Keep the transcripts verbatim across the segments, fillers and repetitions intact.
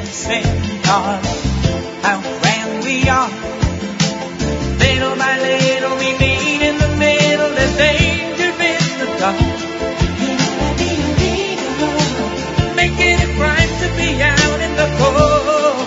dancing, darling, how grand we are. Little by little we meet in the middle, there's danger in the dark. Making it right to be out in the cold.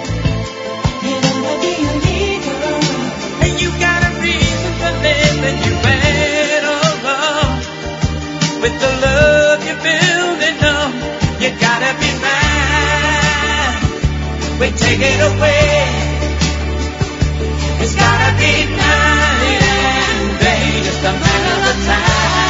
And you got a reason for living, you better love. With the love you're building up, you gotta be mine. We take it away. It's gotta be night and day, just a matter of time.